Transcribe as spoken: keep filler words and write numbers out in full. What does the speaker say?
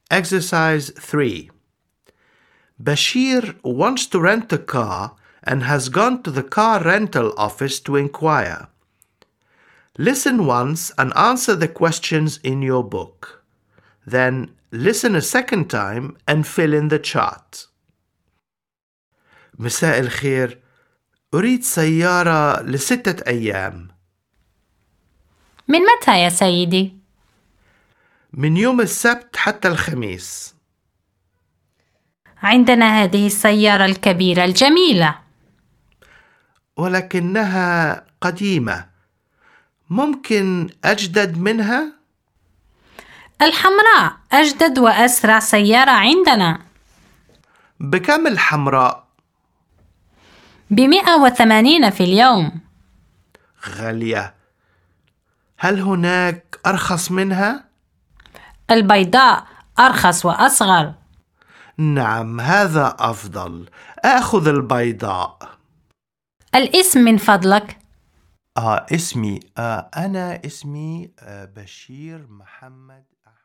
Exercise three. Bashir wants to rent a car and has gone to the car rental office to inquire. Listen once and answer the questions in your book. Then listen a second time and fill in the chart. مساء الخير. أريد سيارة لستة أيام. من متى يا سيدي؟ من يوم السبت حتى الخميس. عندنا هذه السيارة الكبيرة الجميلة. ولكنها قديمة. ممكن أجدد منها؟ الحمراء أجدد وأسرع سيارة عندنا. بكم الحمراء؟ بمئة وثمانين في اليوم. غالية. هل هناك أرخص منها؟ البيضاء أرخص وأصغر. نعم، هذا أفضل. آخذ البيضاء. الاسم من فضلك؟ آه اسمي آه أنا اسمي آه بشير محمد